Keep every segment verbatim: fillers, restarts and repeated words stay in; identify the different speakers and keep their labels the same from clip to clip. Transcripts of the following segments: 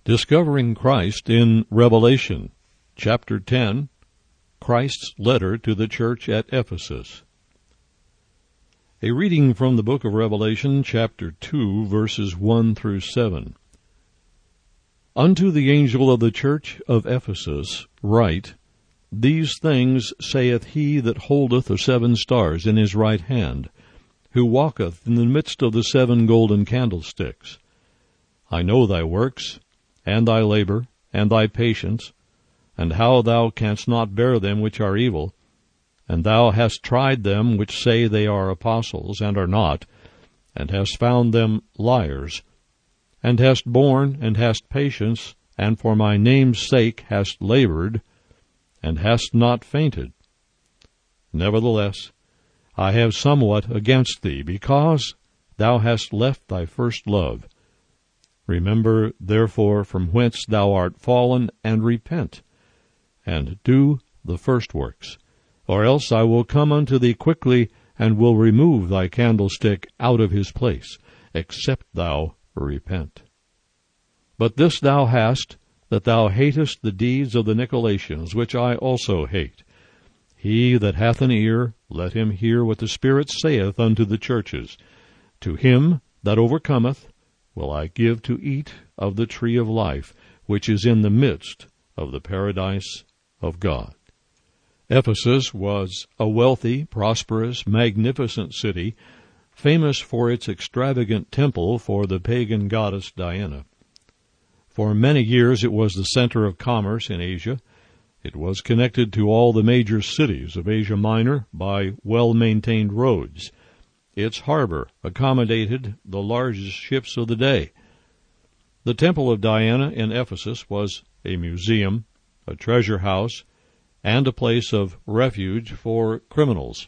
Speaker 1: Discovering Christ in Revelation, Chapter ten, Christ's Letter to the Church at Ephesus. A reading from the book of Revelation, chapter two, verses one through seven. Unto the angel of the church of Ephesus write, These things saith he that holdeth the seven stars in his right hand, who walketh in the midst of the seven golden candlesticks. I know thy works, and thy labor, and thy patience, and how thou canst not bear them which are evil, and thou hast tried them which say they are apostles, and are not, and hast found them liars, and hast borne, and hast patience, and for my name's sake hast labored, and hast not fainted. Nevertheless, I have somewhat against thee, because thou hast left thy first love. Remember, therefore, from whence thou art fallen, and repent, and do the first works. Or else I will come unto thee quickly, and will remove thy candlestick out of his place, except thou repent. But this thou hast, that thou hatest the deeds of the Nicolaitans, which I also hate. He that hath an ear, let him hear what the Spirit saith unto the churches. To him that overcometh will I give to eat of the tree of life, which is in the midst of the paradise of God. Ephesus was a wealthy, prosperous, magnificent city, famous for its extravagant temple for the pagan goddess Diana. For many years it was the center of commerce in Asia. It was connected to all the major cities of Asia Minor by well-maintained roads. Its harbor accommodated the largest ships of the day. The Temple of Diana in Ephesus was a museum, a treasure house, and a place of refuge for criminals.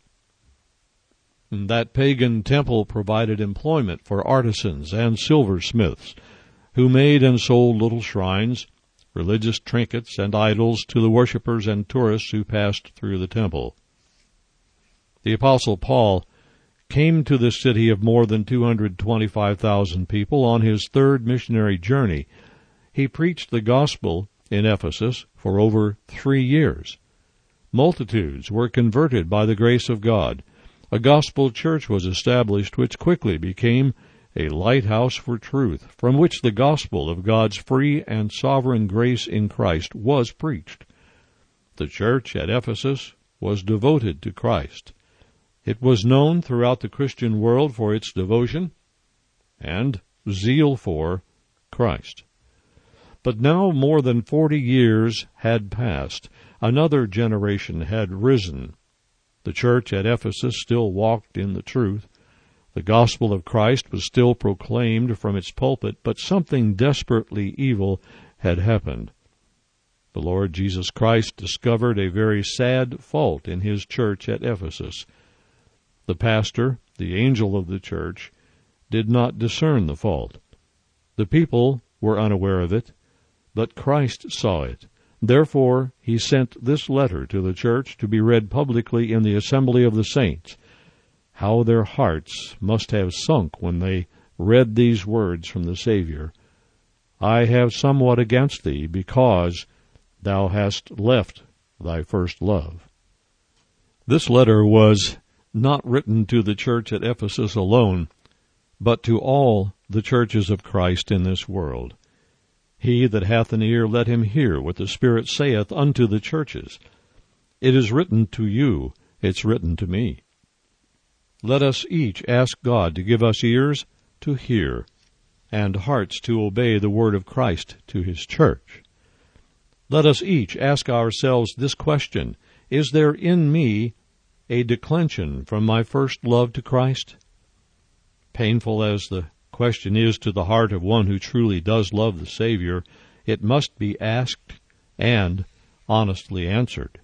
Speaker 1: That pagan temple provided employment for artisans and silversmiths, who made and sold little shrines, religious trinkets, and idols to the worshippers and tourists who passed through the temple. The Apostle Paul came to this city of more than two hundred twenty-five thousand people on his third missionary journey. He preached the gospel in Ephesus for over three years. Multitudes were converted by the grace of God. A gospel church was established which quickly became a lighthouse for truth, from which the gospel of God's free and sovereign grace in Christ was preached. The church at Ephesus was devoted to Christ. It was known throughout the Christian world for its devotion and zeal for Christ. But now more than forty years had passed. Another generation had risen. The church at Ephesus still walked in the truth. The gospel of Christ was still proclaimed from its pulpit, but something desperately evil had happened. The Lord Jesus Christ discovered a very sad fault in his church at Ephesus. The pastor, the angel of the church, did not discern the fault. The people were unaware of it, but Christ saw it. Therefore, he sent this letter to the church to be read publicly in the assembly of the saints. How their hearts must have sunk when they read these words from the Savior. I have somewhat against thee, because thou hast left thy first love. This letter was not written to the church at Ephesus alone, but to all the churches of Christ in this world. He that hath an ear, let him hear what the Spirit saith unto the churches. It is written to you, it's written to me. Let us each ask God to give us ears to hear, and hearts to obey the word of Christ to his church. Let us each ask ourselves this question: Is there in me a declension from my first love to Christ? Painful as the question is to the heart of one who truly does love the Savior, it must be asked and honestly answered.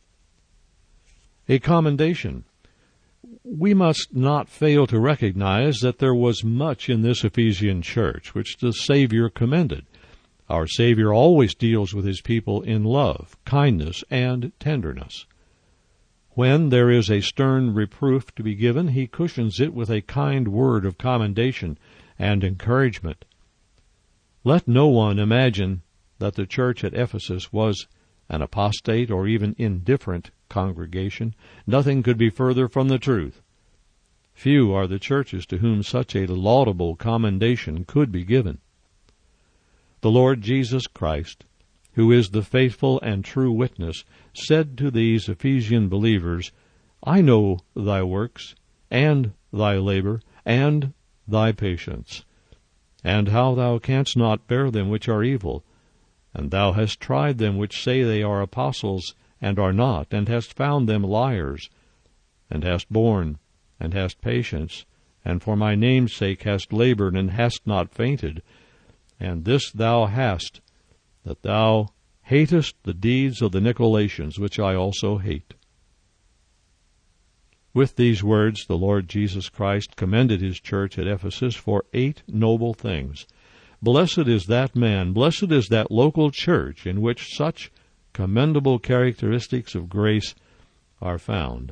Speaker 1: A commendation. We must not fail to recognize that there was much in this Ephesian church which the Savior commended. Our Savior always deals with his people in love, kindness, and tenderness. When there is a stern reproof to be given, he cushions it with a kind word of commendation and encouragement. Let no one imagine that the church at Ephesus was an apostate or even indifferent congregation. Nothing could be further from the truth. Few are the churches to whom such a laudable commendation could be given. The Lord Jesus Christ, who is the faithful and true witness, said to these Ephesian believers, I know thy works, and thy labor, and thy patience, and how thou canst not bear them which are evil, and thou hast tried them which say they are apostles, and are not, and hast found them liars, and hast borne, and hast patience, and for my name's sake hast labored, and hast not fainted. And this thou hast, that thou hatest the deeds of the Nicolaitans, which I also hate. With these words the Lord Jesus Christ commended his church at Ephesus for eight noble things. Blessed is that man, blessed is that local church in which such commendable characteristics of grace are found.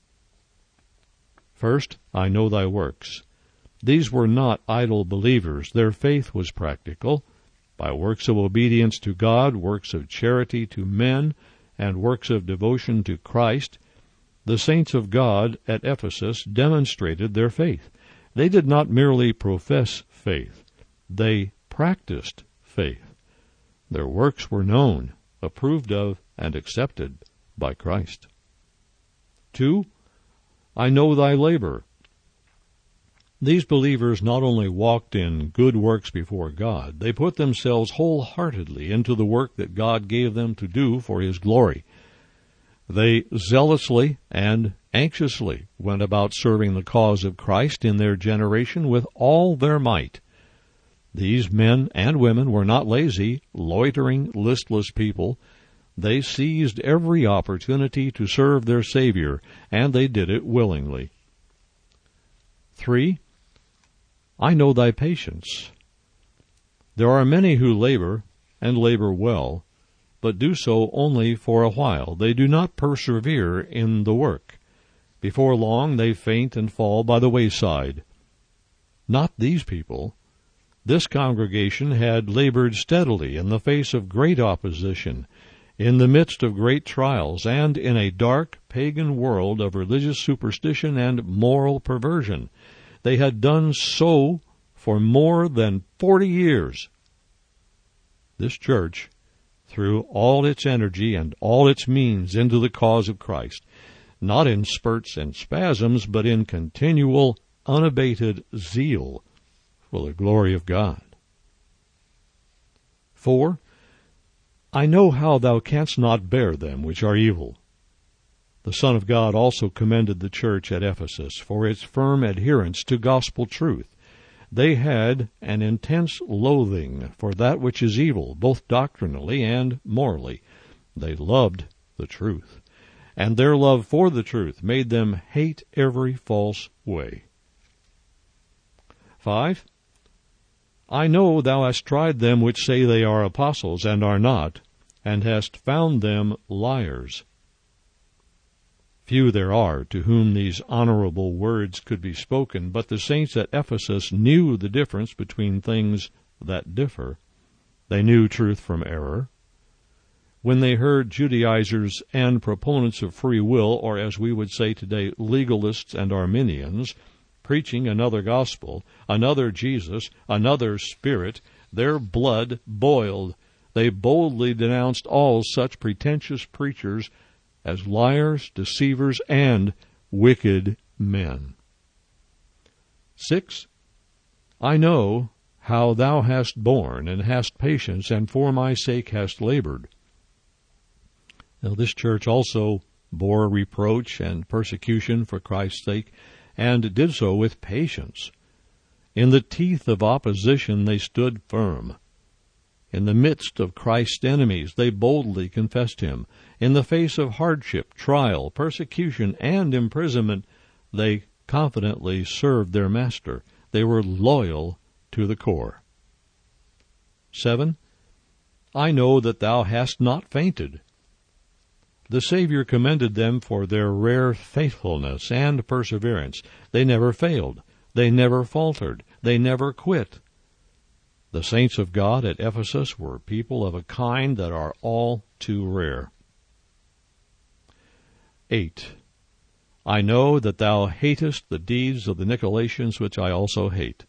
Speaker 1: First, I know thy works. These were not idle believers. Their faith was practical, by works of obedience to God, works of charity to men, and works of devotion to Christ. The saints of God at Ephesus demonstrated their faith. They did not merely profess faith. They practiced faith. Their works were known, approved of, and accepted by Christ. Two, I know thy labor. These believers not only walked in good works before God, they put themselves wholeheartedly into the work that God gave them to do for his glory. They zealously and anxiously went about serving the cause of Christ in their generation with all their might. These men and women were not lazy, loitering, listless people. They seized every opportunity to serve their Savior, and they did it willingly. Three, I know thy patience. There are many who labor, and labor well, but do so only for a while. They do not persevere in the work. Before long they faint and fall by the wayside. Not these people. This congregation had labored steadily in the face of great opposition, in the midst of great trials, and in a dark pagan world of religious superstition and moral perversion. They had done so for more than forty years. This church threw all its energy and all its means into the cause of Christ, not in spurts and spasms, but in continual, unabated zeal for the glory of God. Four, I know how thou canst not bear them which are evil. The Son of God also commended the church at Ephesus for its firm adherence to gospel truth. They had an intense loathing for that which is evil, both doctrinally and morally. They loved the truth, and their love for the truth made them hate every false way. Five, I know thou hast tried them which say they are apostles, and are not, and hast found them liars. Few there are to whom these honorable words could be spoken, but the saints at Ephesus knew the difference between things that differ. They knew truth from error. When they heard Judaizers and proponents of free will, or as we would say today, legalists and Arminians, preaching another gospel, another Jesus, another Spirit, their blood boiled. They boldly denounced all such pretentious preachers as liars, deceivers, and wicked men. Six, I know how thou hast borne, and hast patience, and for my sake hast labored. Now this church also bore reproach and persecution for Christ's sake, and did so with patience. In the teeth of opposition they stood firm. In the midst of Christ's enemies, they boldly confessed him. In the face of hardship, trial, persecution, and imprisonment, they confidently served their master. They were loyal to the core. Seven, I know that thou hast not fainted. The Savior commended them for their rare faithfulness and perseverance. They never failed. They never faltered. They never quit. The saints of God at Ephesus were people of a kind that are all too rare. eight. I know that thou hatest the deeds of the Nicolaitans, which I also hate.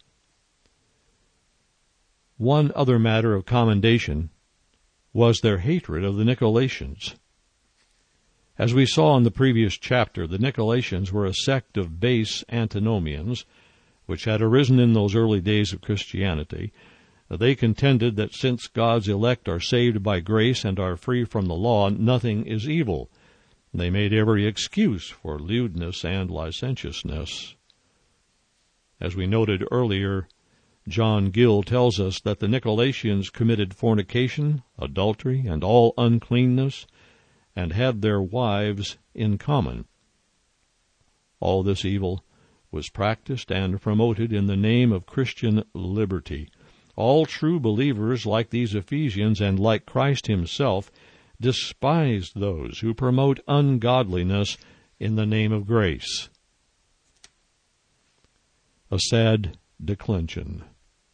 Speaker 1: One other matter of commendation was their hatred of the Nicolaitans. As we saw in the previous chapter, the Nicolaitans were a sect of base antinomians, which had arisen in those early days of Christianity. They contended that since God's elect are saved by grace and are free from the law, nothing is evil. They made every excuse for lewdness and licentiousness. As we noted earlier, John Gill tells us that the Nicolaitans committed fornication, adultery, and all uncleanness, and had their wives in common. All this evil was practiced and promoted in the name of Christian liberty. All true believers, like these Ephesians and like Christ himself, despise those who promote ungodliness in the name of grace. A sad declension.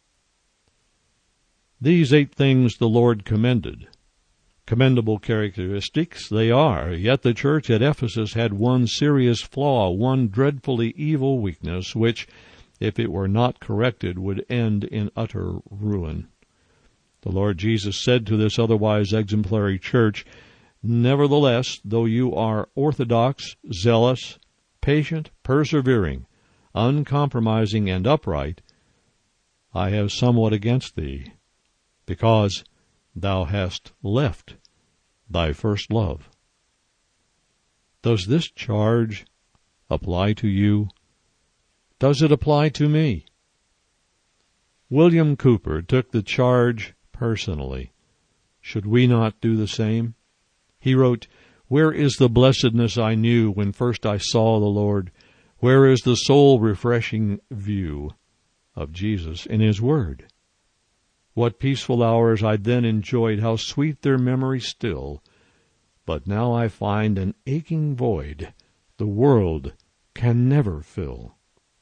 Speaker 1: These eight things the Lord commended. Commendable characteristics they are, yet the church at Ephesus had one serious flaw, one dreadfully evil weakness, which, if it were not corrected, would end in utter ruin. The Lord Jesus said to this otherwise exemplary church, Nevertheless, though you are orthodox, zealous, patient, persevering, uncompromising, and upright, I have somewhat against thee, because thou hast left thy first love. Does this charge apply to you? Does it apply to me? William Cooper took the charge personally. Should we not do the same? He wrote, Where is the blessedness I knew when first I saw the Lord? Where is the soul-refreshing view of Jesus in his word? What peaceful hours I then enjoyed, how sweet their memory still. But now I find an aching void the world can never fill.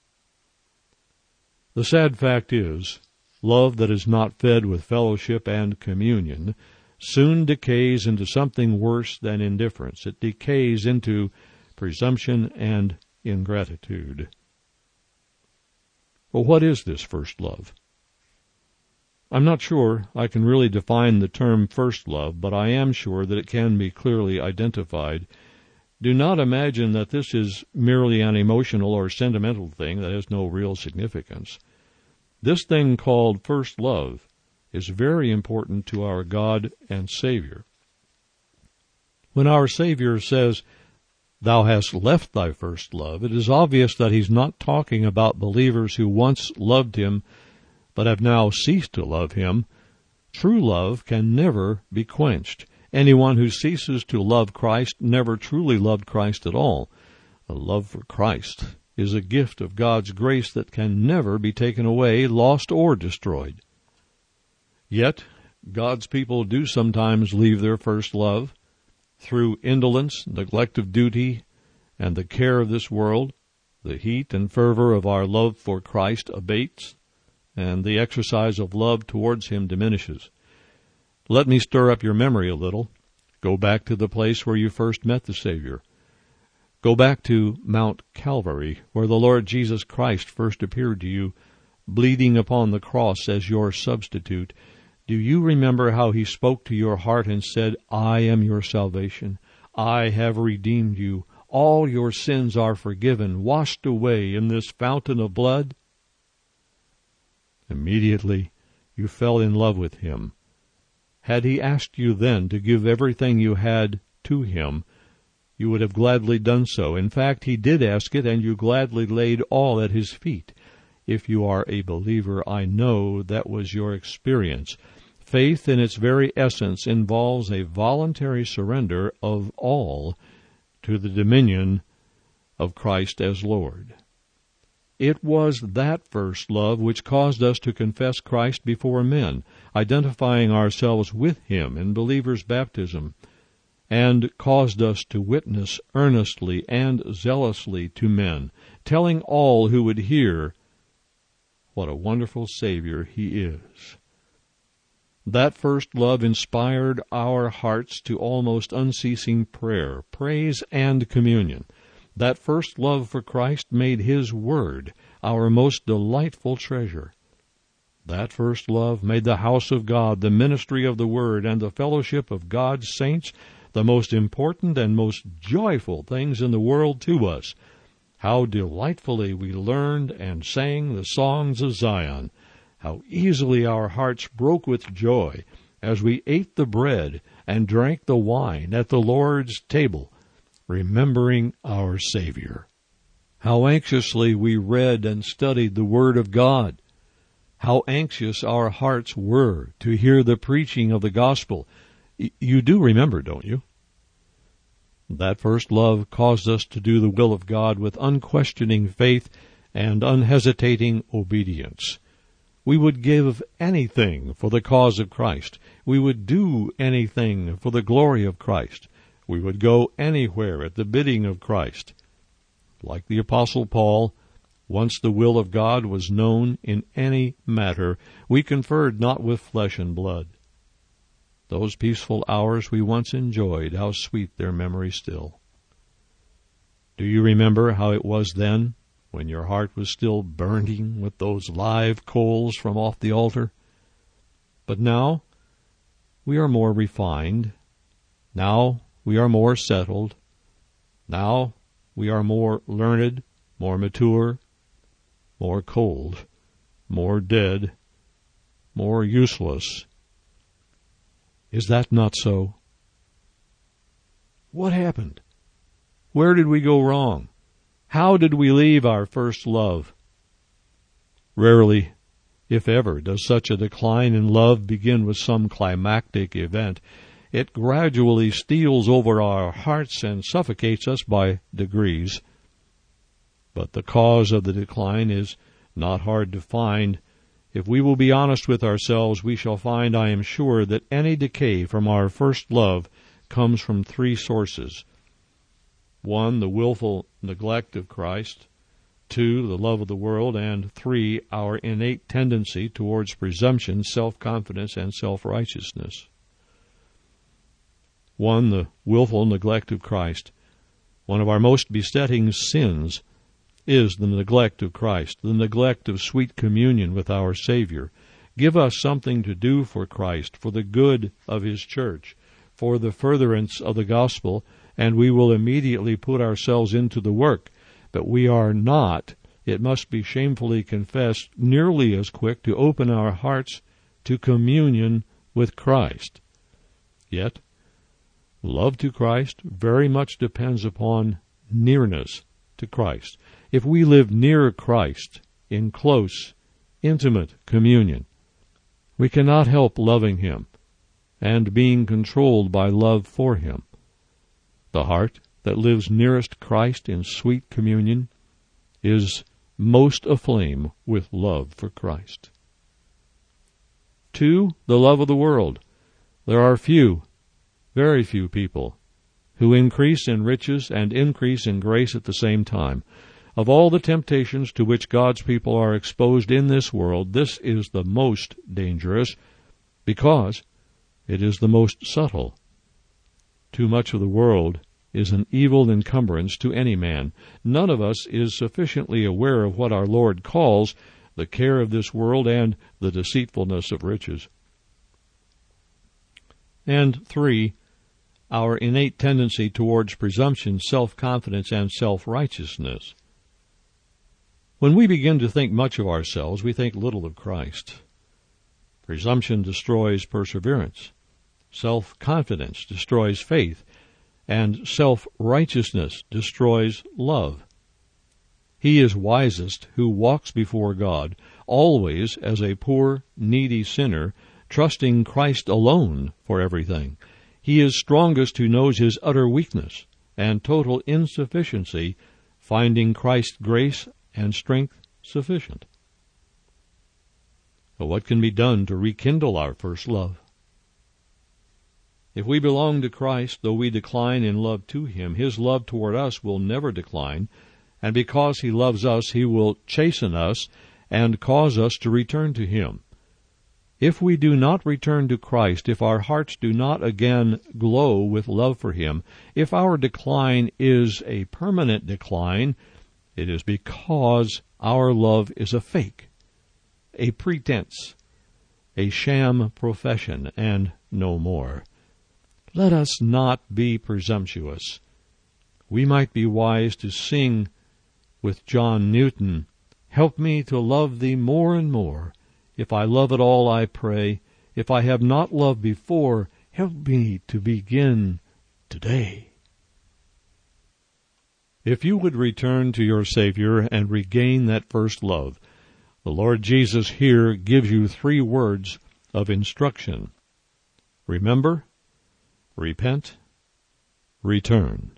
Speaker 1: The sad fact is, love that is not fed with fellowship and communion soon decays into something worse than indifference. It decays into presumption and ingratitude. Well, what is this first love? I'm not sure I can really define the term first love, but I am sure that it can be clearly identified. Do not imagine that this is merely an emotional or sentimental thing that has no real significance. This thing called first love is very important to our God and Savior. When our Savior says, Thou hast left thy first love, it is obvious that he's not talking about believers who once loved him but have now ceased to love him. True love can never be quenched. Anyone who ceases to love Christ never truly loved Christ at all. The love for Christ is a gift of God's grace that can never be taken away, lost, or destroyed. Yet, God's people do sometimes leave their first love. Through indolence, neglect of duty, and the care of this world, the heat and fervor of our love for Christ abates, and the exercise of love towards him diminishes. Let me stir up your memory a little. Go back to the place where you first met the Savior. Go back to Mount Calvary, where the Lord Jesus Christ first appeared to you, bleeding upon the cross as your substitute. Do you remember how he spoke to your heart and said, I am your salvation. I have redeemed you. All your sins are forgiven, washed away in this fountain of blood? Immediately you fell in love with him. Had he asked you then to give everything you had to him, you would have gladly done so. In fact, he did ask it, and you gladly laid all at his feet. If you are a believer, I know that was your experience. Faith in its very essence involves a voluntary surrender of all to the dominion of Christ as Lord. It was that first love which caused us to confess Christ before men, identifying ourselves with him in believers' baptism, and caused us to witness earnestly and zealously to men, telling all who would hear what a wonderful Savior he is. That first love inspired our hearts to almost unceasing prayer, praise, and communion. That first love for Christ made His Word our most delightful treasure. That first love made the house of God, the ministry of the Word, and the fellowship of God's saints the most important and most joyful things in the world to us. How delightfully we learned and sang the songs of Zion. How easily our hearts broke with joy as we ate the bread and drank the wine at the Lord's table, remembering our Savior. How anxiously we read and studied the Word of God. How anxious our hearts were to hear the preaching of the gospel. Y- you do remember, don't you? That first love caused us to do the will of God with unquestioning faith and unhesitating obedience. We would give anything for the cause of Christ. We would do anything for the glory of Christ. We would go anywhere at the bidding of Christ. Like the Apostle Paul, once the will of God was known in any matter, we conferred not with flesh and blood. Those peaceful hours we once enjoyed, how sweet their memory still. Do you remember how it was then, when your heart was still burning with those live coals from off the altar? But now we are more refined. Now we are more settled. Now we are more learned, more mature, more cold, more dead, more useless. Is that not so? What happened? Where did we go wrong? How did we leave our first love? Rarely, if ever, does such a decline in love begin with some climactic event. It gradually steals over our hearts and suffocates us by degrees. But the cause of the decline is not hard to find. If we will be honest with ourselves, we shall find, I am sure, that any decay from our first love comes from three sources. One, the willful neglect of Christ. Two, the love of the world. And three, our innate tendency towards presumption, self-confidence, and self-righteousness. One, the willful neglect of Christ. One of our most besetting sins is the neglect of Christ, the neglect of sweet communion with our Savior. Give us something to do for Christ, for the good of His church, for the furtherance of the gospel, and we will immediately put ourselves into the work. But we are not, it must be shamefully confessed, nearly as quick to open our hearts to communion with Christ. Yet, love to Christ very much depends upon nearness to Christ. If we live near Christ, in close, intimate communion, we cannot help loving Him and being controlled by love for Him. The heart that lives nearest Christ in sweet communion is most aflame with love for Christ. Two, the love of the world. There are few, very few people who increase in riches and increase in grace at the same time. Of all the temptations to which God's people are exposed in this world, this is the most dangerous because it is the most subtle. Too much of the world is an evil encumbrance to any man. None of us is sufficiently aware of what our Lord calls the care of this world and the deceitfulness of riches. And three, our innate tendency towards presumption, self-confidence, and self-righteousness. When we begin to think much of ourselves, we think little of Christ. Presumption destroys perseverance. Self-confidence destroys faith. And self-righteousness destroys love. He is wisest who walks before God, always as a poor, needy sinner, trusting Christ alone for everything. He is strongest who knows his utter weakness and total insufficiency, finding Christ's grace and strength sufficient. But what can be done to rekindle our first love? If we belong to Christ, though we decline in love to Him, His love toward us will never decline, and because He loves us, He will chasten us and cause us to return to Him. If we do not return to Christ, if our hearts do not again glow with love for Him, if our decline is a permanent decline, it is because our love is a fake, a pretense, a sham profession, and no more. Let us not be presumptuous. We might be wise to sing with John Newton, "Help me to love Thee more and more. If I love at all, I pray. If I have not loved before, help me to begin today." If you would return to your Savior and regain that first love, the Lord Jesus here gives you three words of instruction. Remember, repent, return.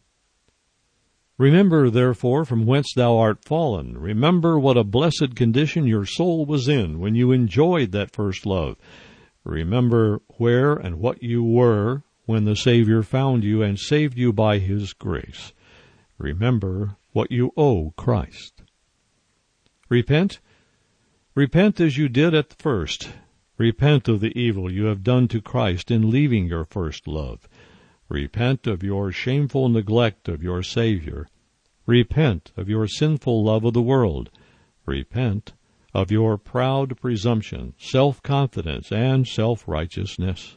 Speaker 1: Remember, therefore, from whence thou art fallen. Remember what a blessed condition your soul was in when you enjoyed that first love. Remember where and what you were when the Savior found you and saved you by His grace. Remember what you owe Christ. Repent. Repent as you did at first. Repent of the evil you have done to Christ in leaving your first love. Repent of your shameful neglect of your Savior. Repent of your sinful love of the world. Repent of your proud presumption, self-confidence, and self-righteousness.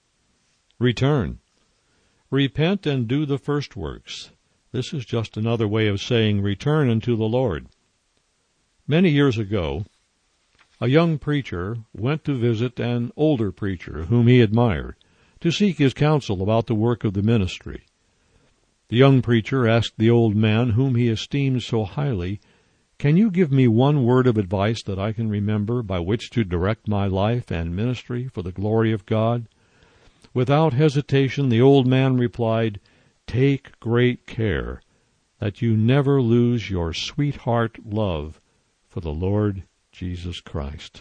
Speaker 1: Return. Repent and do the first works. This is just another way of saying return unto the Lord. Many years ago, a young preacher went to visit an older preacher whom he admired, to seek his counsel about the work of the ministry. The young preacher asked the old man, whom he esteemed so highly, "Can you give me one word of advice that I can remember by which to direct my life and ministry for the glory of God?" Without hesitation, the old man replied, "Take great care that you never lose your sweetheart love for the Lord Jesus Christ."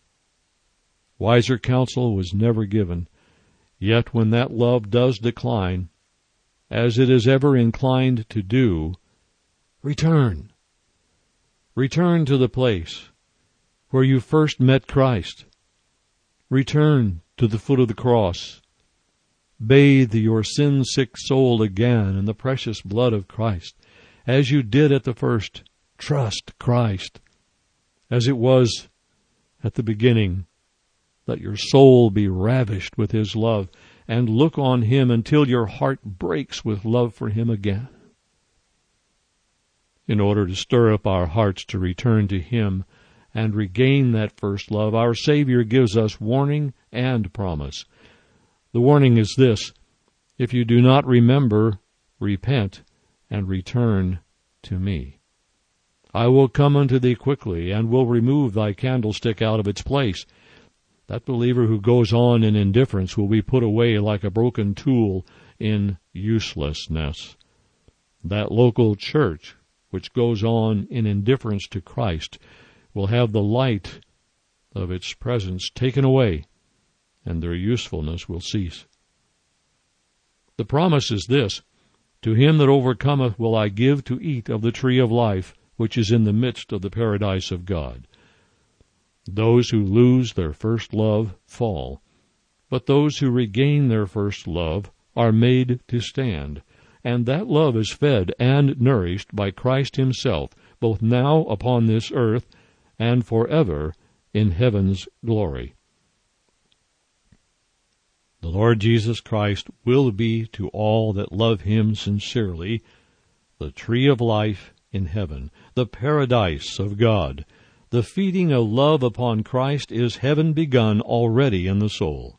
Speaker 1: Wiser counsel was never given. Yet when that love does decline, as it is ever inclined to do, return. Return to the place where you first met Christ. Return to the foot of the cross. Bathe your sin-sick soul again in the precious blood of Christ. As you did at the first, trust Christ. As it was at the beginning, let your soul be ravished with His love, and look on Him until your heart breaks with love for Him again. In order to stir up our hearts to return to Him and regain that first love, our Savior gives us warning and promise. The warning is this: if you do not remember, repent and return to me. I will come unto thee quickly, and will remove thy candlestick out of its place. That believer who goes on in indifference will be put away like a broken tool in uselessness. That local church which goes on in indifference to Christ will have the light of its presence taken away, and their usefulness will cease. The promise is this: to him that overcometh will I give to eat of the tree of life, which is in the midst of the paradise of God. Those who lose their first love fall, but those who regain their first love are made to stand, and that love is fed and nourished by Christ Himself, both now upon this earth and forever in heaven's glory. The Lord Jesus Christ will be to all that love Him sincerely the tree of life in heaven, the paradise of God. The feeding of love upon Christ is heaven begun already in the soul.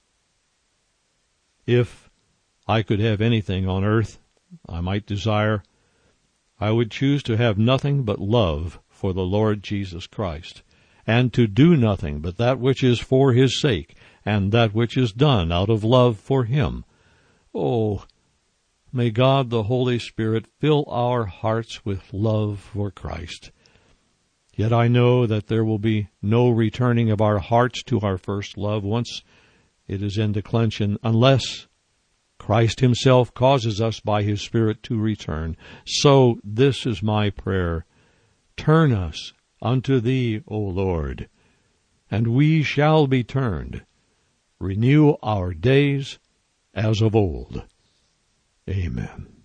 Speaker 1: If I could have anything on earth I might desire, I would choose to have nothing but love for the Lord Jesus Christ, and to do nothing but that which is for His sake, and that which is done out of love for Him. Oh, may God the Holy Spirit fill our hearts with love for Christ. Yet I know that there will be no returning of our hearts to our first love once it is in declension, unless Christ Himself causes us by His Spirit to return. So this is my prayer: turn us unto Thee, O Lord, and we shall be turned. Renew our days as of old. Amen.